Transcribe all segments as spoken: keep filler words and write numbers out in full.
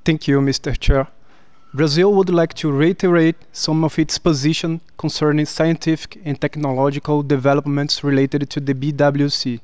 Thank you, Mister Chair. Brazil would like to reiterate some of its position concerning scientific and technological developments related to the B W C.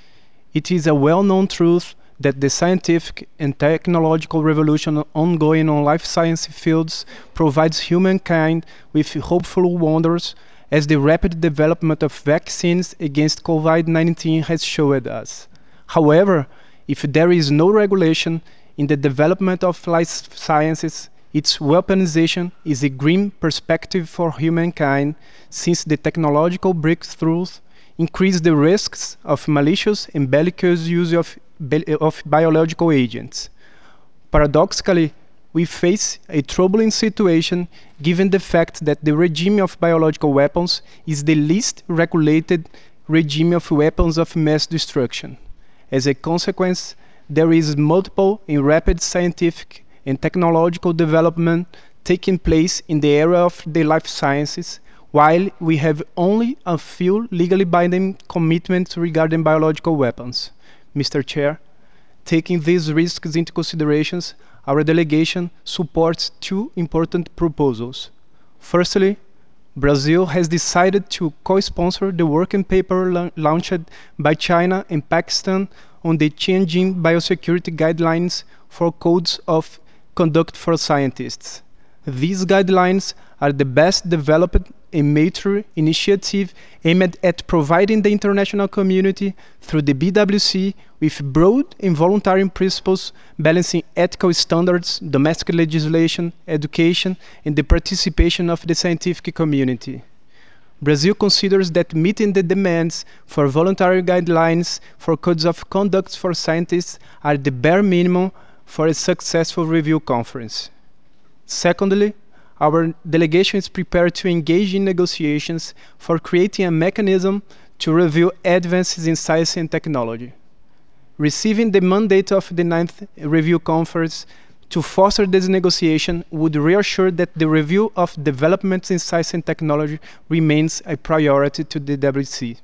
It is a well-known truth that the scientific and technological revolution ongoing on life science fields provides humankind with hopeful wonders, as the rapid development of vaccines against COVID nineteen has showed us. However, if there is no regulation in the development of life sciences, its weaponization is a grim perspective for humankind, since the technological breakthroughs increase the risks of malicious and bellicose use of, of biological agents. Paradoxically, we face a troubling situation given the fact that the regime of biological weapons is the least regulated regime of weapons of mass destruction. As a consequence, there is multiple and rapid scientific and technological development taking place in the area of the life sciences, while we have only a few legally binding commitments regarding biological weapons. Mister Chair, taking these risks into consideration, our delegation supports two important proposals. Firstly, Brazil has decided to co-sponsor the working paper la launched by China and Pakistan on the changing biosecurity guidelines for codes of conduct for scientists. These guidelines are the best developed and mature initiative aimed at providing the international community through the B W C with broad and voluntary principles balancing ethical standards, domestic legislation, education, and the participation of the scientific community. Brazil considers that meeting the demands for voluntary guidelines for codes of conduct for scientists are the bare minimum for a successful review conference. Secondly, our delegation is prepared to engage in negotiations for creating a mechanism to review advances in science and technology. Receiving the mandate of the ninth Review Conference to foster this negotiation would reassure that the review of developments in science and technology remains a priority to the W C.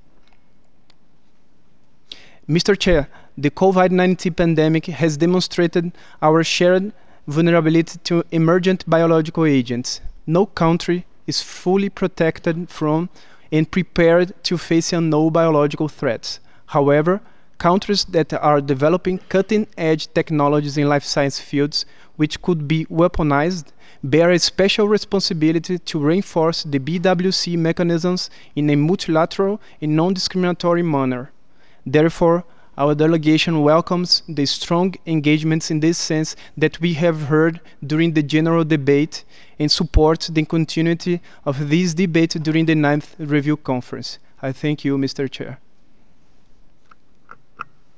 Mister Chair, the COVID nineteen pandemic has demonstrated our shared vulnerability to emergent biological agents. No country is fully protected from and prepared to face unknown biological threats. However, countries that are developing cutting-edge technologies in life science fields, which could be weaponized, bear a special responsibility to reinforce the B W C mechanisms in a multilateral and non-discriminatory manner. Therefore, our delegation welcomes the strong engagements in this sense that we have heard during the general debate and supports the continuity of this debate during the ninth Review Conference. I thank you, Mister Chair.